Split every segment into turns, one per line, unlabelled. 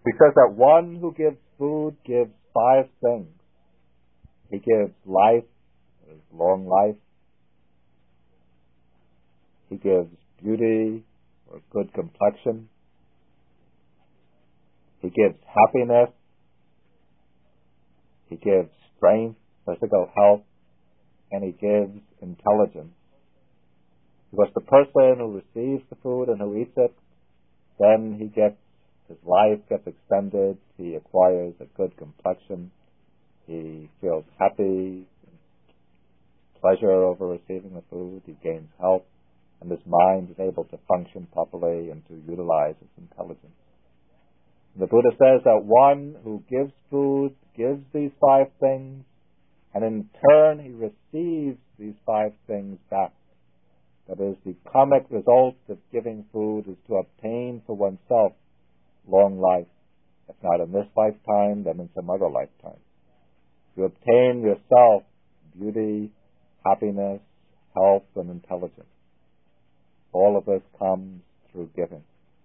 He says that one who gives food gives five things. He gives life, long life. He gives beauty or good complexion. He gives happiness. He gives strength, physical health, and he gives intelligence. Because the person who receives the food and who eats it, then his life gets extended, he acquires a good complexion, he feels happy, pleasure over receiving the food, he gains health, and his mind is able to function properly and to utilize its intelligence. The Buddha says that one who gives food gives these five things, and in turn he receives these five things back. That is, the karmic result of giving food is to obtain for oneself long life. If not in this lifetime, then in some other lifetime. You obtain yourself beauty, happiness, health, and intelligence. All of this comes through giving.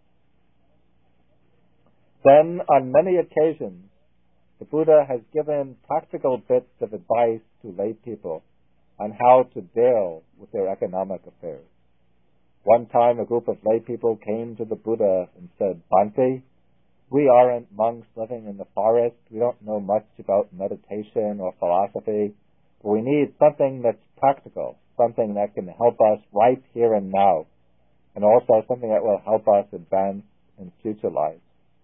Then, on many occasions, the Buddha has given practical bits of advice to lay people on how to deal with their economic affairs. One time, a group of lay people came to the Buddha and said, "Bhante, we aren't monks living in the forest. We don't know much about meditation or philosophy, but we need something that's practical, something that can help us right here and now, and also something that will help us advance in future lives.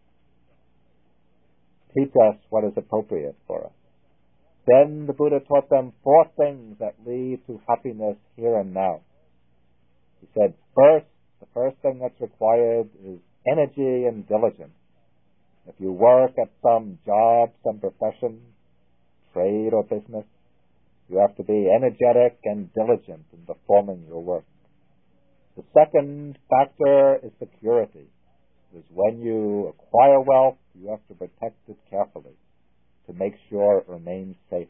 Teach us what is appropriate for us." Then the Buddha taught them four things that lead to happiness here and now. He said, the first thing that's required is energy and diligence. If you work at some job, some profession, trade or business, you have to be energetic and diligent in performing your work. The second factor is security. Because when you acquire wealth, you have to protect it carefully to make sure it remains safe.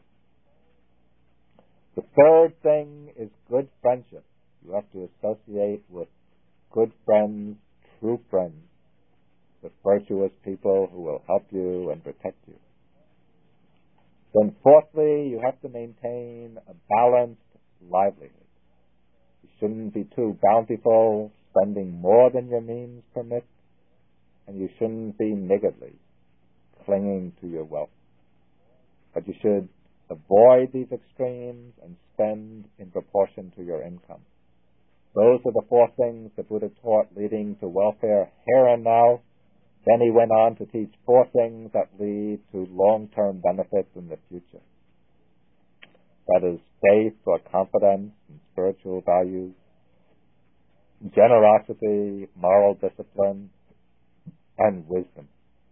The third thing is good friendship. You have to associate with good friends, true friends, with virtuous people who will help you and protect you. Then fourthly, you have to maintain a balanced livelihood. You shouldn't be too bountiful, spending more than your means permit, and you shouldn't be niggardly, clinging to your wealth. But you should avoid these extremes and spend in proportion to your income. Those are the four things the Buddha taught leading to welfare here and now. Then he went on to teach four things that lead to long-term benefits in the future. That is faith or confidence in spiritual values, generosity, moral discipline, and wisdom.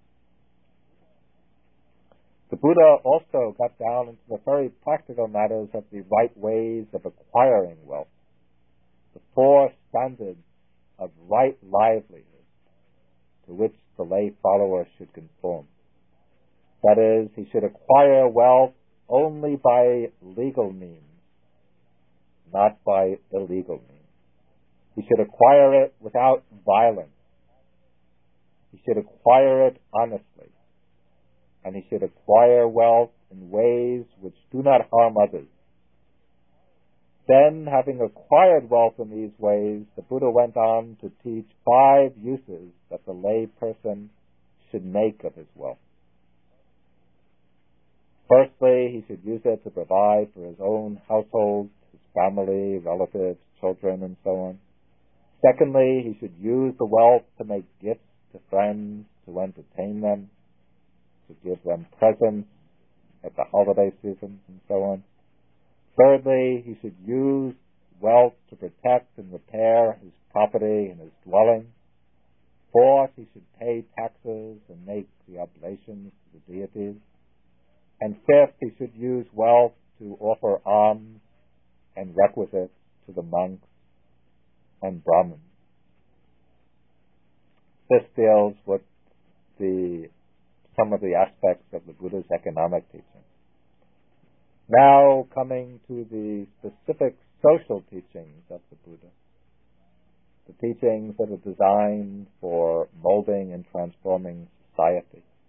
The Buddha also got down into the very practical matters of the right ways of acquiring wealth, the four standards of right livelihood to which the lay follower should conform. That is, he should acquire wealth only by legal means, not by illegal means. He should acquire it without violence. He should acquire it honestly. And he should acquire wealth in ways which do not harm others. Then, having acquired wealth in these ways, the Buddha went on to teach 5 uses that the lay person should make of his wealth. Firstly, he should use it to provide for his own household, his family, relatives, children, and so on. Secondly, he should use the wealth to make gifts to friends, to entertain them, to give them presents at the holiday season, and so on. Thirdly, he should use wealth to protect and repair his property and his dwelling. Fourth, he should pay taxes and make the oblations to the deities. And fifth, he should use wealth to offer alms and requisites to the monks and Brahmins. This deals with some of the aspects of the Buddha's economic teaching. Now coming to the specific social teachings of the Buddha, the teachings that are designed for molding and transforming society.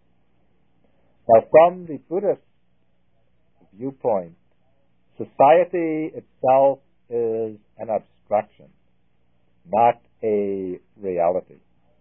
Now, from the Buddhist viewpoint, society itself is an abstraction, not a reality.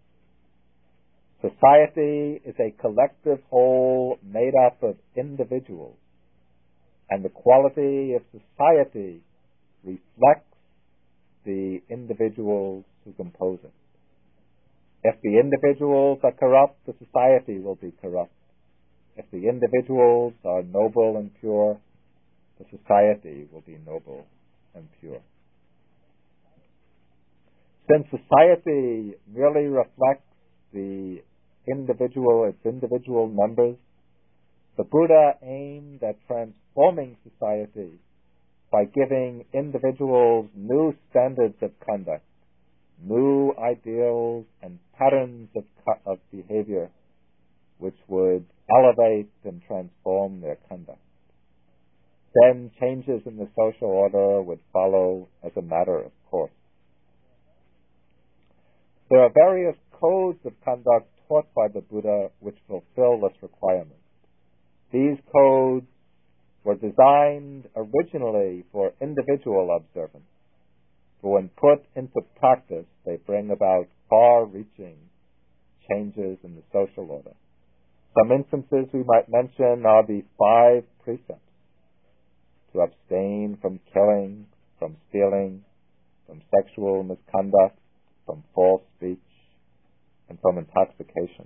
Society is a collective whole made up of individuals, and the quality of society reflects the individuals who compose it. If the individuals are corrupt, the society will be corrupt. If the individuals are noble and pure, the society will be noble and pure. Since society merely reflects its individual members, the Buddha aimed at transforming society by giving individuals new standards of conduct, new ideals and patterns of behavior which would elevate and transform their conduct. Then changes in the social order would follow as a matter of course. There are various codes of conduct taught by the Buddha which fulfill this requirement. These codes were designed originally for individual observance, but when put into practice, they bring about far-reaching changes in the social order. Some instances we might mention are the 5 precepts: to abstain from killing, from stealing, from sexual misconduct, from false speech, and from intoxication.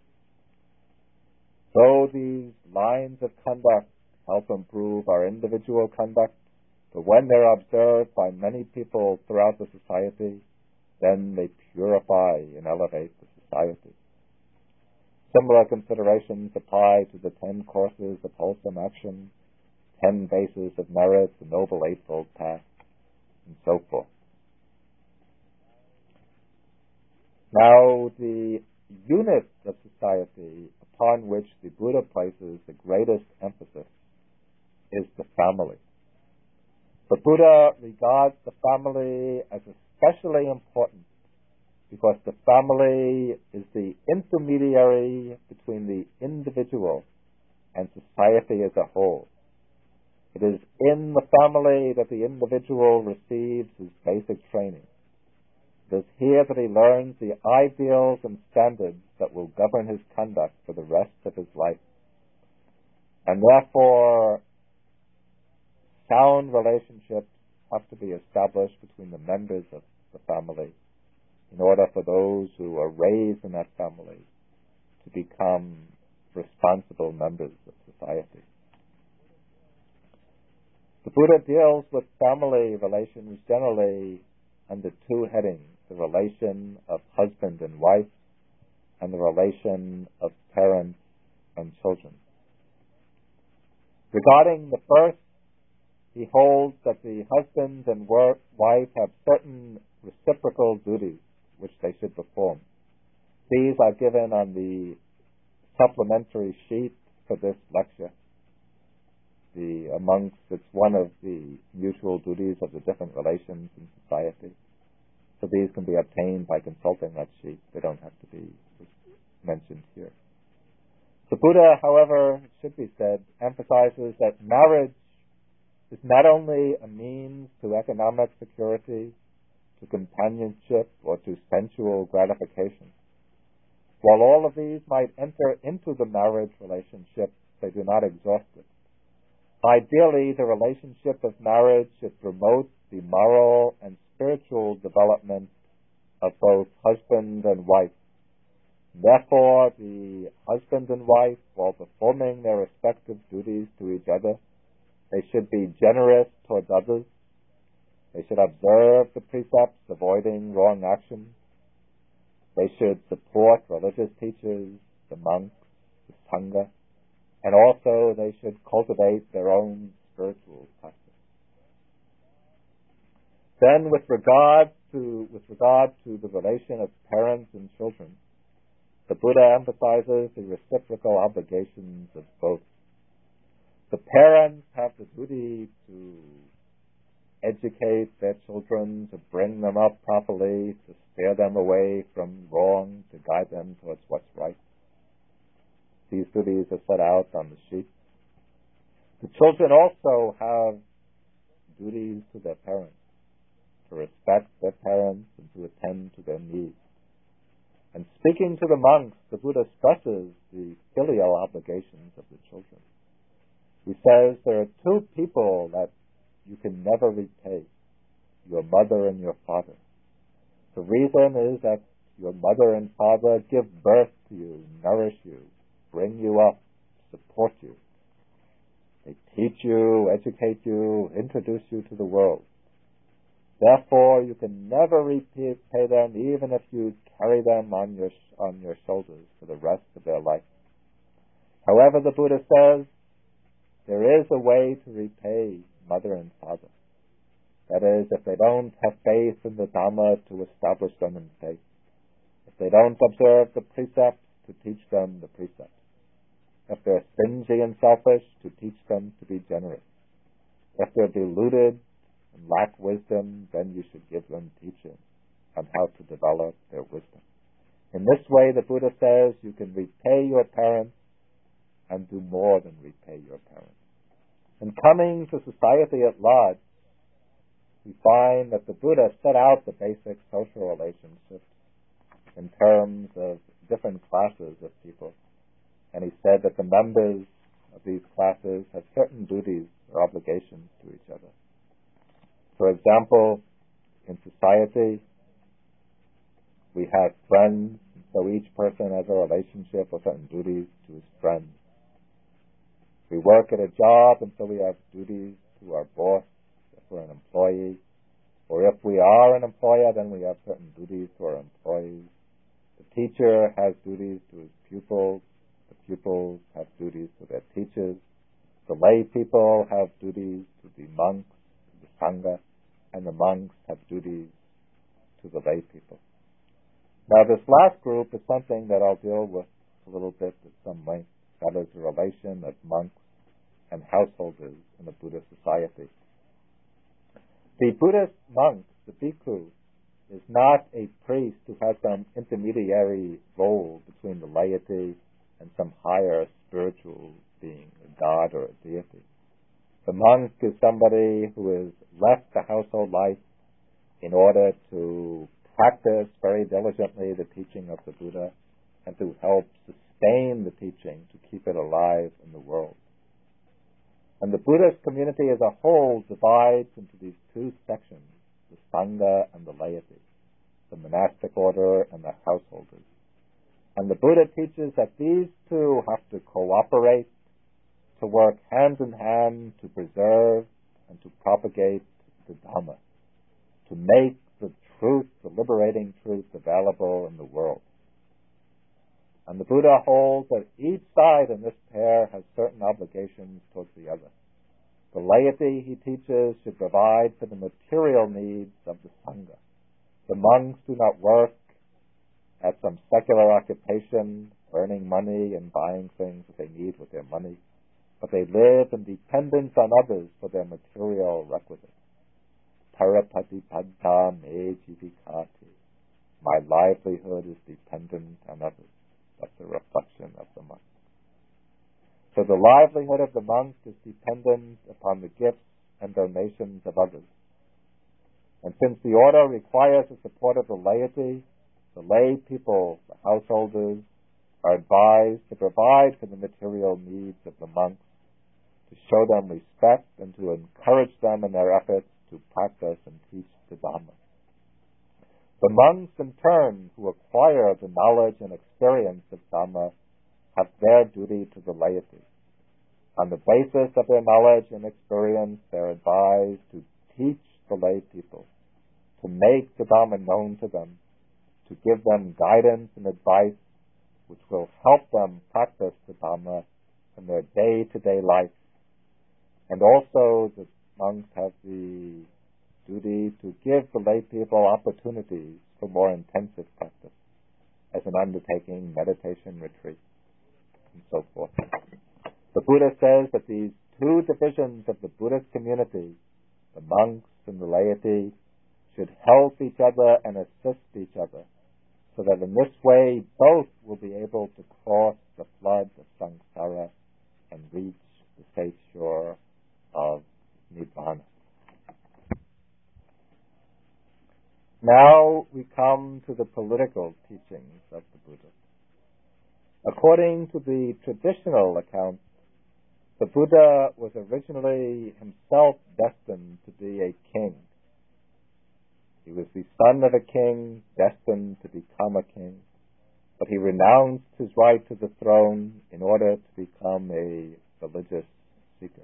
Though these lines of conduct help improve our individual conduct, but when they're observed by many people throughout the society, then they purify and elevate the society. Similar considerations apply to the 10 courses of wholesome action, 10 bases of merit, the Noble Eightfold Path, and so forth. Now, the unit of society upon which the Buddha places the greatest emphasis is the family. The Buddha regards the family as especially important because the family is the intermediary between the individual and society as a whole. It is in the family that the individual receives his basic training. It is here that he learns the ideals and standards that will govern his conduct for the rest of his life. And therefore, sound relationships have to be established between the members of the family in order for those who are raised in that family to become responsible members of society. The Buddha deals with family relations generally under 2 headings: the relation of husband and wife and the relation of parents and children. Regarding the first, he holds that the husband and wife have certain reciprocal duties which they should perform. These are given on the supplementary sheet for this lecture. It's one of the mutual duties of the different relations in society. So these can be obtained by consulting that sheet. They don't have to be mentioned here. The Buddha, however, it should be said, emphasizes that marriage is not only a means to economic security, to companionship, or to sensual gratification. While all of these might enter into the marriage relationship, they do not exhaust it. Ideally, the relationship of marriage should promote the moral and spiritual development of both husband and wife. Therefore, the husband and wife, while performing their respective duties to each other, they should be generous towards others. They should observe the precepts, avoiding wrong actions. They should support religious teachers, the monks, the sangha, and also they should cultivate their own spiritual practice. Then, with regard to the relation of parents and children, the Buddha emphasizes the reciprocal obligations of both. The parents have the duty to educate their children, to bring them up properly, to steer them away from wrong, to guide them towards what's right. These duties are set out on the sheet. The children also have duties to their parents, to respect their parents and to attend to their needs. And speaking to the monks, the Buddha stresses the filial obligations of the children. He says there are two people that you can never repay, your mother and your father. The reason is that your mother and father give birth to you, nourish you, bring you up, support you. They teach you, educate you, introduce you to the world. Therefore, you can never repay them, even if you carry them on your shoulders for the rest of their life. However, the Buddha says there is a way to repay mother and father. That is, if they don't have faith in the Dhamma, to establish them in faith. If they don't observe the precepts, to teach them the precepts. If they're stingy and selfish, to teach them to be generous. If they're deluded and lack wisdom, then you should give them teaching on how to develop their wisdom. In this way, the Buddha says you can repay your parents and do more than repay your parents. And coming to society at large, we find that the Buddha set out the basic social relationships in terms of different classes of people. And he said that the members of these classes have certain duties or obligations to each other. For example, in society, we have friends, so each person has a relationship or certain duties to his friends. We work at a job, and so we have duties to our boss if we're an employee. Or if we are an employer, then we have certain duties to our employees. The teacher has duties to his pupils. The pupils have duties to their teachers. The lay people have duties to the monks, to the sangha, and the monks have duties to the lay people. Now, this last group is something that I'll deal with a little bit at some length. That is the relation of monks and householders in a Buddhist society. The Buddhist monk, the bhikkhu, is not a priest who has some intermediary role between the laity and some higher spiritual being, a god or a deity. The monk is somebody who has left the household life in order to practice very diligently the teaching of the Buddha and to help sustain the teaching, to keep it alive in the world. And the Buddhist community as a whole divides into these two sections, the sangha and the laity, the monastic order and the householders. And the Buddha teaches that these two have to cooperate, to work hand in hand to preserve and to propagate the Dhamma, to make the truth, the liberating truth, available in the world. And the Buddha holds that each side in this pair has certain obligations towards the other. The laity, he teaches, should provide for the material needs of the sangha. The monks do not work at some secular occupation, earning money and buying things that they need with their money, but they live in dependence on others for their material requisites. Parapatipadda me jivikati. My livelihood is dependent on others. That's a reflection of the monk. So the livelihood of the monk is dependent upon the gifts and donations of others. And since the order requires the support of the laity, the lay people, the householders, are advised to provide for the material needs of the monks, to show them respect and to encourage them in their efforts to practice and teach the Dhamma. The monks, in turn, who acquire the knowledge and experience of Dhamma, have their duty to the laity. On the basis of their knowledge and experience, they're advised to teach the lay people, to make the Dhamma known to them, to give them guidance and advice which will help them practice the Dhamma in their day-to-day life. And also the monks have the duty to give the lay people opportunities for more intensive practice, as an undertaking, meditation retreat, and so forth. The Buddha says that these two divisions of the Buddhist community, the monks and the laity, should help each other and assist each other, so that in this way both will be able to cross the flood of samsara. the political teachings of the Buddha. According to the traditional account, the Buddha was originally himself destined to be a king. He was the son of a king, destined to become a king, but he renounced his right to the throne in order to become a religious seeker.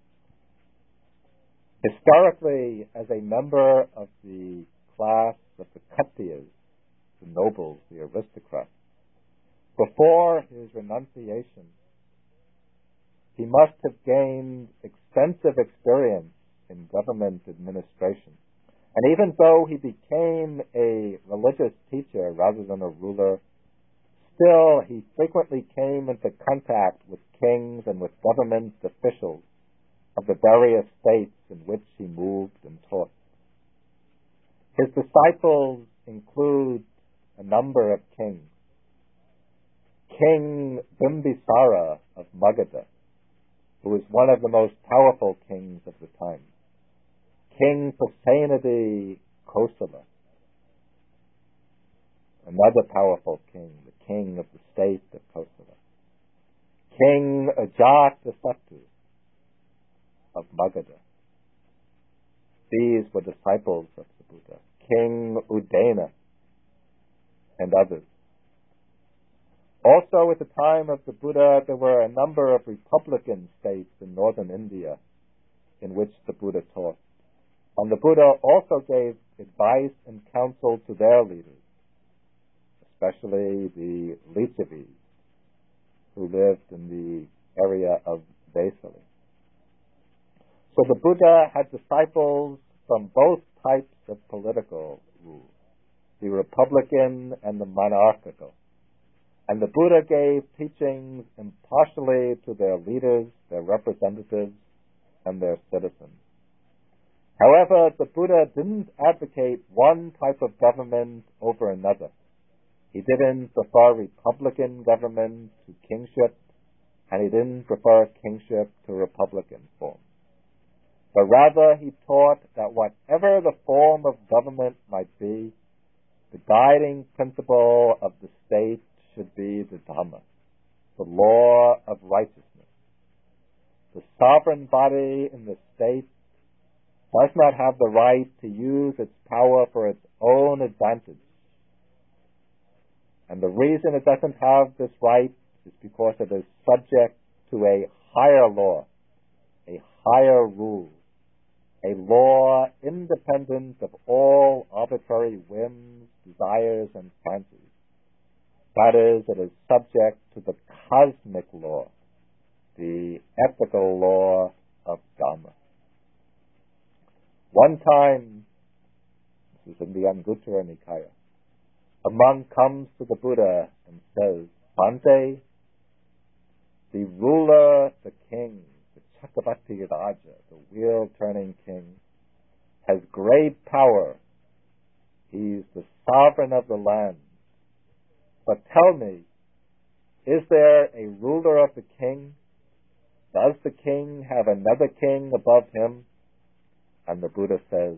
Historically, as a member of the class of the Khatriyas, the nobles, the aristocrats, before his renunciation, he must have gained extensive experience in government administration. And even though he became a religious teacher rather than a ruler, still he frequently came into contact with kings and with government officials of the various states in which he moved and taught. His disciples include a number of kings. King Bimbisara of Magadha, who was one of the most powerful kings of the time. King Pasenadi Kosala, another powerful king, the king of the state of Kosala. King Ajatasattu of Magadha. These were disciples of the Buddha. King Udena and others. Also, at the time of the Buddha, there were a number of republican states in northern India in which the Buddha taught. And the Buddha also gave advice and counsel to their leaders, especially the Lichavis, who lived in the area of Vesali. So the Buddha had disciples from both types of political rule, the republican and the monarchical. And the Buddha gave teachings impartially to their leaders, their representatives, and their citizens. However, the Buddha didn't advocate one type of government over another. He didn't prefer republican government to kingship, and he didn't prefer kingship to republican form. But rather, he taught that whatever the form of government might be, the guiding principle of the state should be the Dhamma, the law of righteousness. The sovereign body in the state does not have the right to use its power for its own advantage. And the reason it doesn't have this right is because it is subject to a higher law, a higher rule, a law independent of all arbitrary whims, desires, and fancies. That is, it is subject to the cosmic law, the ethical law of Dhamma. One time, this is in the Anguttara Nikaya, a monk comes to the Buddha and says, Bhante, the ruler, the king, the Chakravarti Raja, the wheel-turning king, has great power. He's the sovereign of the land. But tell me, is there a ruler of the king? Does the king have another king above him? And the Buddha says,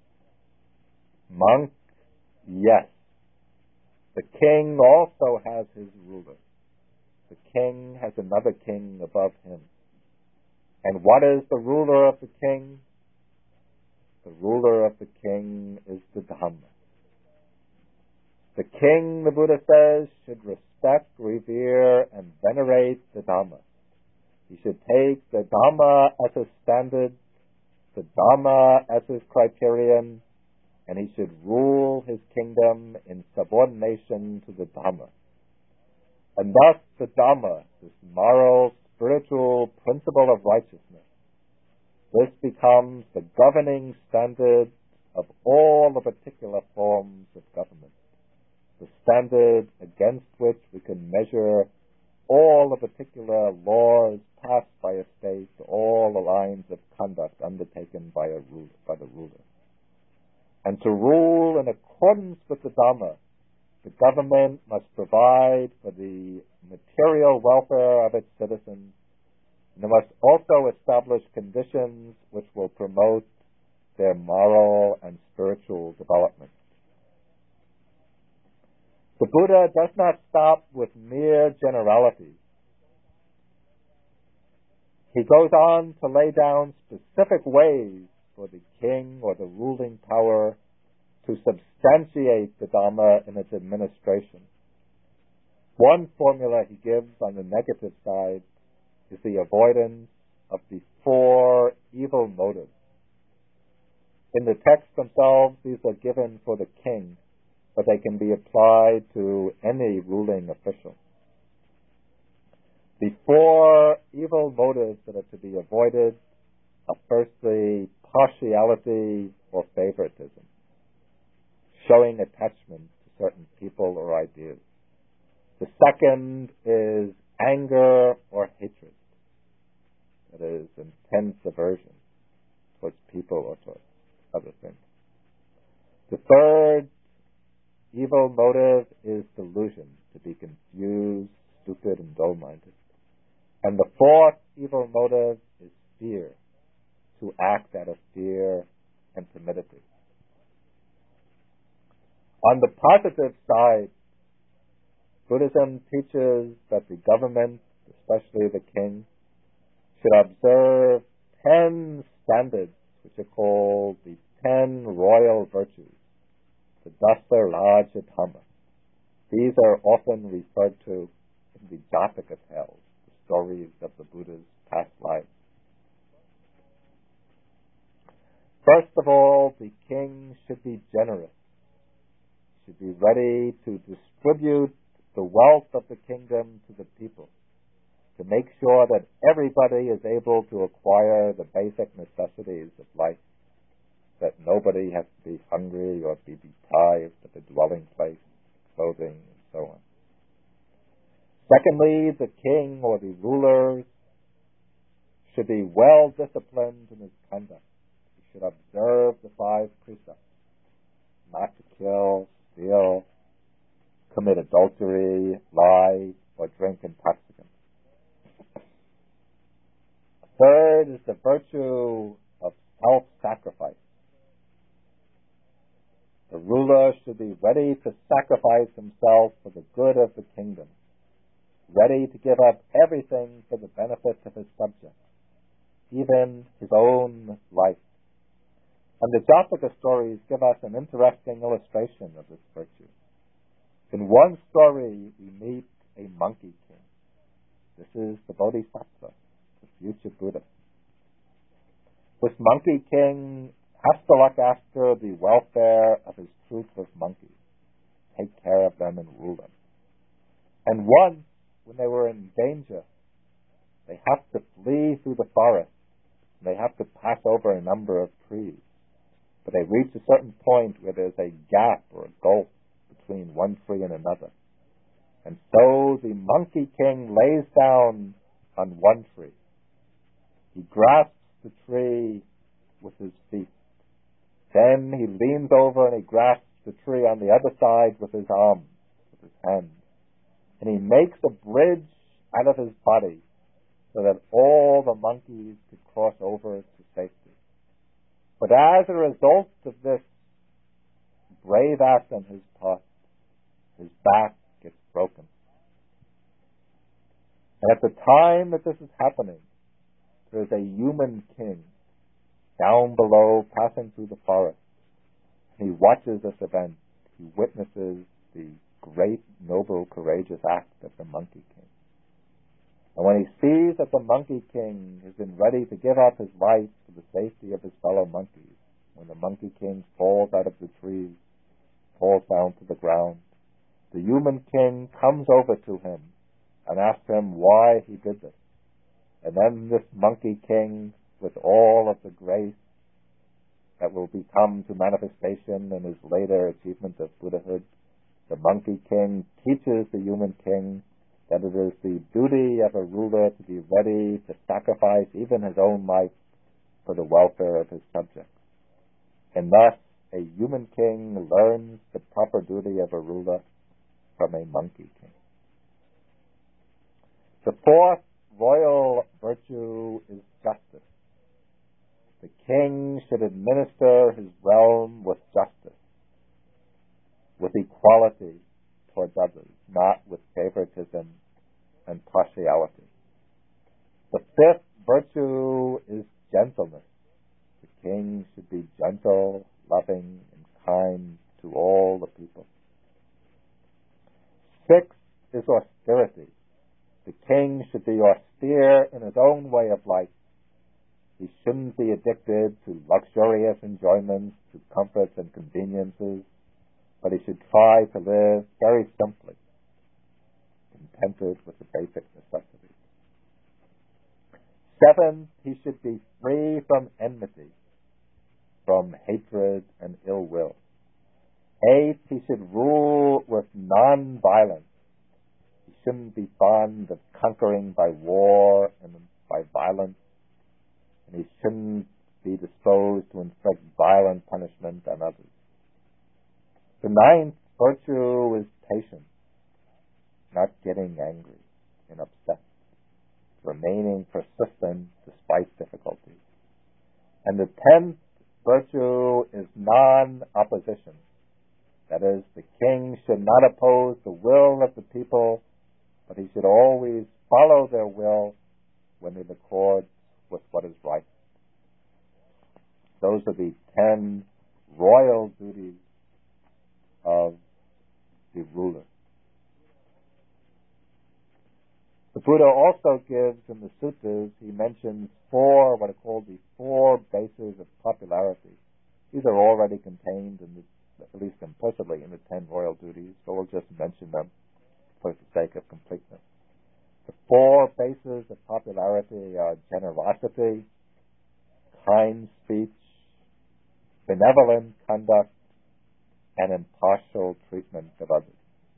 monk, yes. The king also has his ruler. The king has another king above him. And what is the ruler of the king? The ruler of the king is the Dhamma. The king, the Buddha says, should respect, revere, and venerate the Dhamma. He should take the Dhamma as his standard, the Dhamma as his criterion, and he should rule his kingdom in subordination to the Dhamma. And thus the Dhamma, this moral, spiritual principle of righteousness, this becomes the governing standard of all the particular forms of government, the standard against which we can measure all the particular laws passed by a state, all the lines of conduct undertaken by the ruler. And to rule in accordance with the Dhamma, the government must provide for the material welfare of its citizens, and it must also establish conditions which will promote their moral and spiritual development. The Buddha does not stop with mere generalities. He goes on to lay down specific ways for the king or the ruling power to substantiate the Dhamma in its administration. One formula he gives on the negative side is the avoidance of the 4 evil motives. In the texts themselves, these are given for the king, but they can be applied to any ruling official. The 4 evil motives that are to be avoided are firstly partiality or favoritism, showing attachment to certain people or ideas. The second is anger or hatred, that is, intense aversion towards people or towards other things. The third evil motive is delusion, to be confused, stupid, and dull-minded. And the fourth evil motive is fear, to act out of fear and timidity. On the positive side, Buddhism teaches that the government, especially the king, should observe 10 standards, which are called the 10 royal virtues, the Dasa Raja Dhamma. These are often referred to in the Jataka tales, the stories of the Buddha's past lives. First of all, the king should be generous, should be ready to distribute the wealth of the kingdom to the people, to make sure that everybody is able to acquire the basic necessities of life, that nobody has to be hungry or be deprived of a dwelling place, clothing, and so on. Secondly, the king or the rulers should be well disciplined in his conduct. He should observe the 5 precepts: not to kill, steal, commit adultery, lie, or drink intoxicants. Third is the virtue of self-sacrifice. The ruler should be ready to sacrifice himself for the good of the kingdom, ready to give up everything for the benefit of his subjects, even his own life. And the Jataka stories give us an interesting illustration of this virtue. In one story, we meet a monkey king. This is the Bodhisattva, the future Buddha. This monkey king has to look after the welfare of his troop of monkeys, take care of them and rule them. And once, when they were in danger, they have to flee through the forest. They have to pass over a number of trees. But they reach a certain point where there's a gap or a gulf between one tree and another. And so the monkey king lays down on one tree. He grasps the tree with his feet. Then he leans over and he grasps the tree on the other side with his arms, with his hands. And he makes a bridge out of his body so that all the monkeys could cross over to safety. But as a result of this brave act on his part, his back gets broken. And at the time that this is happening, there is a human king down below passing through the forest. He watches this event. He witnesses the great, noble, courageous act of the monkey king. And when he sees that the monkey king has been ready to give up his life for the safety of his fellow monkeys, when the monkey king falls out of the trees, falls down to the ground, the human king comes over to him and asks him why he did this. And then this monkey king, with all of the grace that will become to manifestation in his later achievement of Buddhahood, the monkey king teaches the human king that it is the duty of a ruler to be ready to sacrifice even his own life for the welfare of his subjects. And thus, a human king learns the proper duty of a ruler from a monkey king. The fourth royal virtue is justice. The king should administer his realm with justice, with equality towards others, not with favoritism and partiality. The fifth virtue is gentleness. The king should be gentle, loving, and kind to all the people. Sixth is austerity. The king should be austere in his own way of life. He shouldn't be addicted to luxurious enjoyments, to comforts and conveniences, but he should try to live very simply, contented with the basic necessities. Seventh, he should be free from enmity, from hatred and ill will. Eighth, he should rule with non-violence. He shouldn't be fond of conquering by war and by violence, and he shouldn't be disposed to inflict violent punishment on others. The ninth virtue is patience, not getting angry and upset, remaining persistent despite difficulties. And the 10th virtue is non-opposition. That is, the king should not oppose the will of the people, but he should always follow their will when it accords with what is right. Those are the 10 royal duties of the ruler. The Buddha also gives in the suttas, he mentions four, what are called the 4 bases of popularity. These are already contained in at least implicitly in the 10 royal duties, so we'll just mention them for the sake of completeness. The 4 bases of popularity are generosity, kind speech, benevolent conduct, and impartial treatment of others.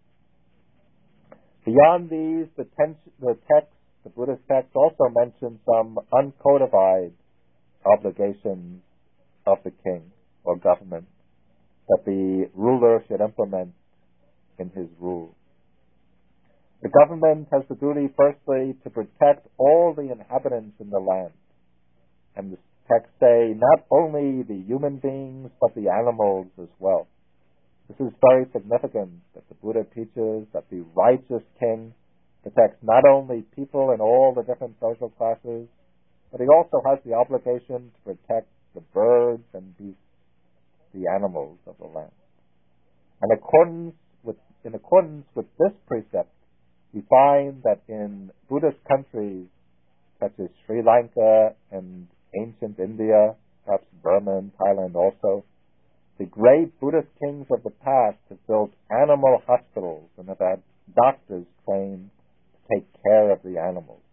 Beyond these, the Buddhist text also mentions some uncodified obligations of the king or government that the ruler should implement in his rule. The government has the duty, firstly, to protect all the inhabitants in the land. And the texts say not only the human beings, but the animals as well. This is very significant that the Buddha teaches that the righteous king protects not only people in all the different social classes, but he also has the obligation to protect the birds and beasts, the animals of the land. And in accordance with this precept, we find that in Buddhist countries such as Sri Lanka and ancient India, perhaps Burma and Thailand also, the great Buddhist kings of the past have built animal hospitals and have had doctors trained to take care of the animals.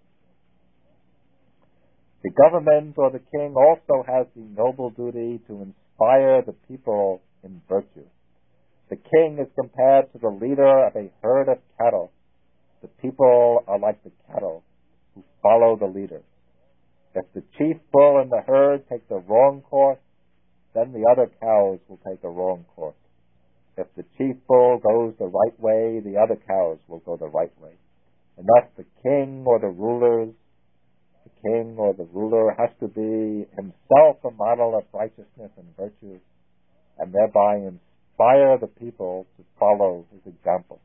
The government or the king also has the noble duty to inspire the people in virtue. The king is compared to the leader of a herd of cattle. The people are like the cattle who follow the leader. If the chief bull in the herd takes a wrong course, then the other cows will take a wrong course. If the chief bull goes the right way, the other cows will go the right way. And thus the king or the ruler has to be himself a model of righteousness and virtue, and thereby inspire the people to follow his example.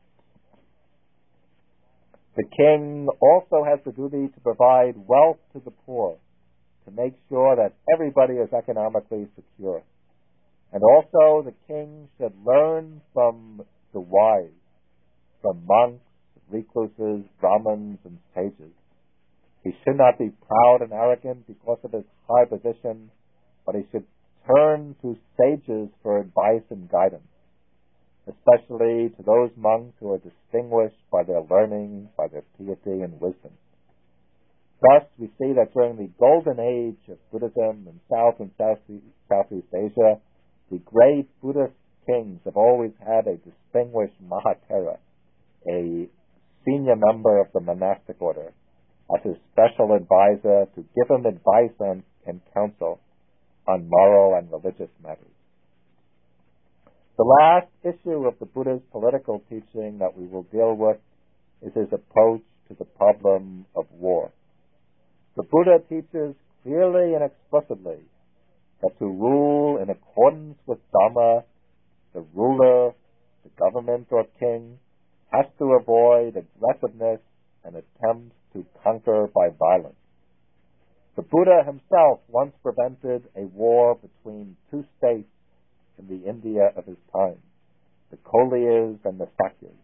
The king also has the duty to provide wealth to the poor, to make sure that everybody is economically secure. And also the king should learn from the wise, from monks, recluses, brahmins, and sages. He should not be proud and arrogant because of his high position, but he should turn to sages for advice and guidance, especially to those monks who are distinguished by their learning, by their piety and wisdom. Thus, we see that during the golden age of Buddhism in South and Southeast Asia, the great Buddhist kings have always had a distinguished Mahathera, a senior member of the monastic order, as his special advisor to give him advice and counsel on moral and religious matters. The last issue of the Buddha's political teaching that we will deal with is his approach to the problem of war. The Buddha teaches clearly and explicitly that to rule in accordance with Dhamma, the ruler the government or king, has to avoid aggressiveness and attempts to conquer by violence. The Buddha himself once prevented a war between two states in the India of his time, the Koliyas and the Sakyas.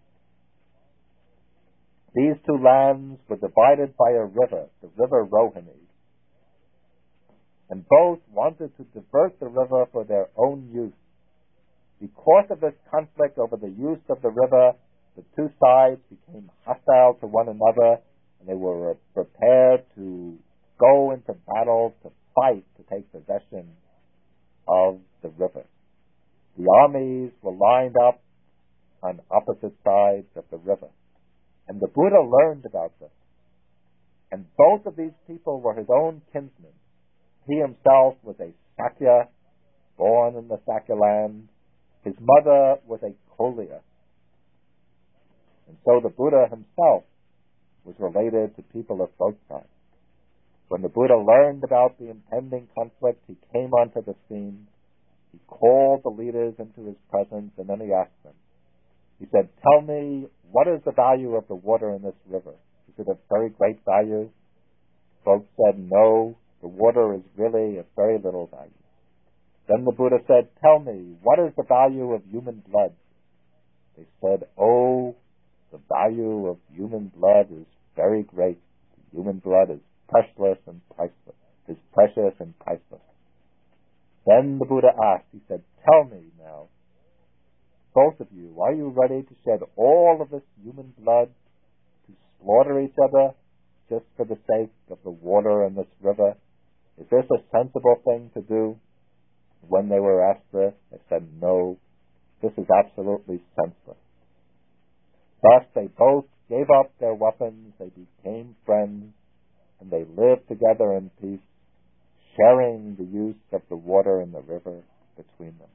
These two lands were divided by a river, the river Rohini, and both wanted to divert the river for their own use. Because of this conflict over the use of the river, the two sides became hostile to one another, and they were prepared to go into battle to fight to take possession of the river. The armies were lined up on opposite sides of the river, and the Buddha learned about this. And both of these people were his own kinsmen. He himself was a Sakya, born in the Sakya land. His mother was a Koliya. And so the Buddha himself was related to people of both sides. When the Buddha learned about the impending conflict, he came onto the scene. He called the leaders into his presence, and then he asked them. He said, "Tell me, what is the value of the water in this river? Is it of very great value?" Folks said, "No, the water is really of very little value." Then the Buddha said, "Tell me, what is the value of human blood?" They said, "Oh, the value of human blood is very great. Human blood is precious and priceless. Then the Buddha asked, he said, "Tell me now, both of you, are you ready to shed all of this human blood to slaughter each other just for the sake of the water in this river? Is this a sensible thing to do?" When they were asked this, they said, "No, this is absolutely senseless." Thus they both gave up their weapons, they became friends, and they lived together in peace, sharing the use of the water in the river between them.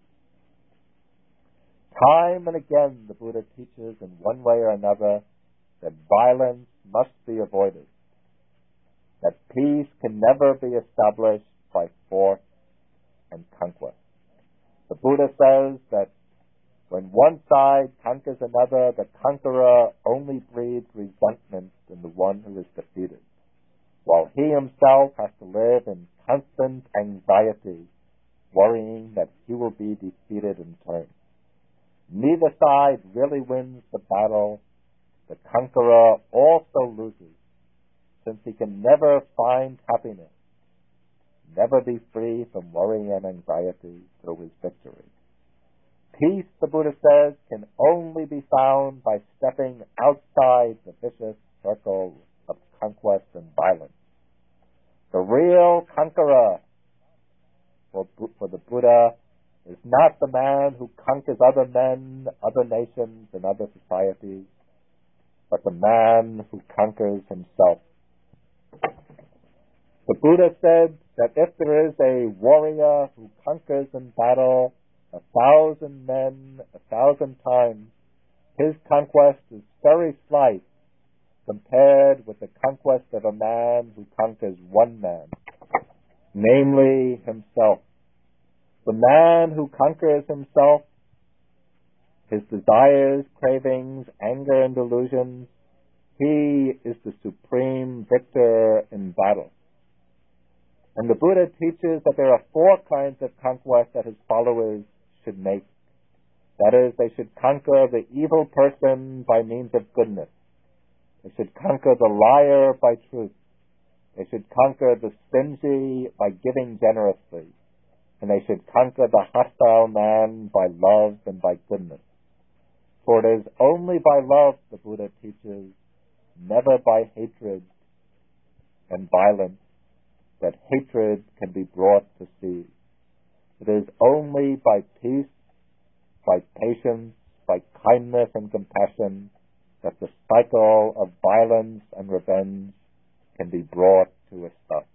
Time and again the Buddha teaches in one way or another that violence must be avoided, that peace can never be established by force and conquest. The Buddha says that when one side conquers another, the conqueror only breeds resentment in the one who is defeated, while he himself has to live in constant anxiety, worrying that he will be defeated in turn. Neither side really wins the battle. The conqueror also loses, since he can never find happiness, never be free from worry and anxiety through his victory. Peace, the Buddha says, can only be found by stepping outside the vicious circle of conquest and violence. The real conqueror for the Buddha is not the man who conquers other men, other nations, and other societies, but the man who conquers himself. The Buddha said that if there is a warrior who conquers in battle 1,000 men 1,000 times, his conquest is very slight compared with the conquest of a man who conquers one man, namely himself. The man who conquers himself, his desires, cravings, anger, and delusions, he is the supreme victor in battle. And the Buddha teaches that there are 4 kinds of conquest that his followers should make. That is, they should conquer the evil person by means of goodness. They should conquer the liar by truth. They should conquer the stingy by giving generously. And they should conquer the hostile man by love and by goodness. For it is only by love, the Buddha teaches, never by hatred and violence, that hatred can be brought to cease. It is only by peace, by patience, by kindness and compassion that the cycle of violence and revenge can be brought to a stop.